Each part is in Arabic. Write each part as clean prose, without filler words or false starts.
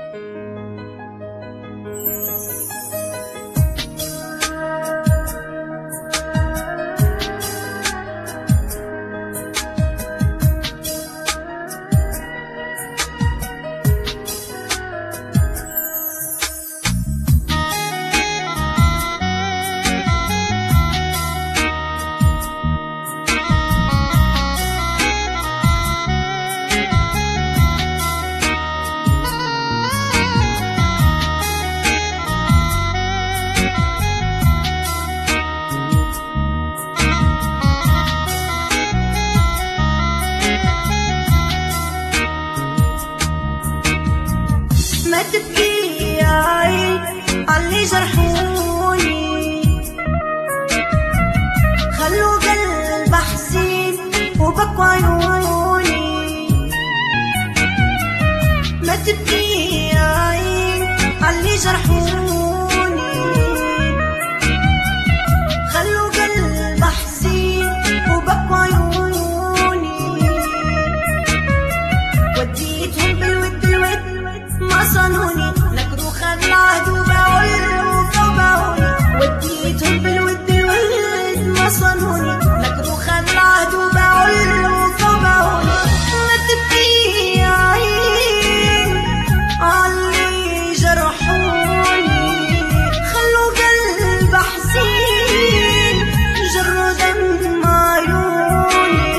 ما تبكي يا عين عاللي جرحوني، خلوا قلب حزين وبكوا عيوني. ما تبكي يا عين عاللي جرحوني، خلوا قلب حزين وبكوا عيوني. وديتهم بالود ما صانوني، نكروا خد العهد وباعوا باعوني. وديتهم بالود ما صانوني، نكروا خد العهد وباعوا باعوني. ما تبكي يا عين عاللي جرحوني، خلوا قلب حزين جروا دم عيوني.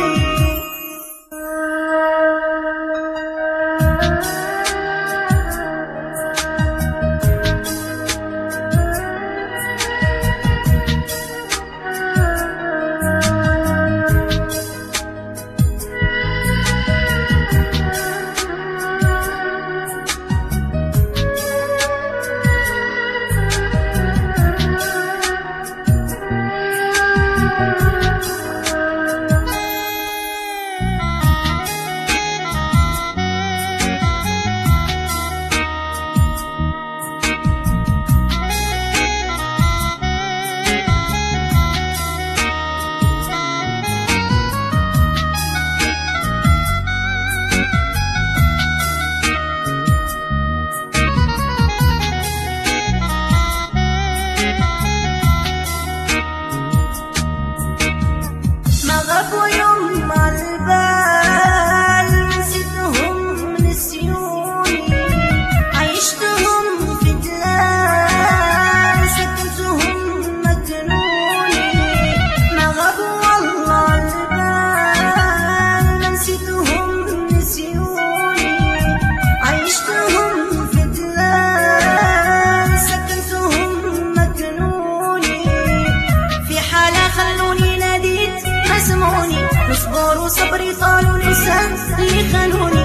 صبري طال ولسان اللي خانوني.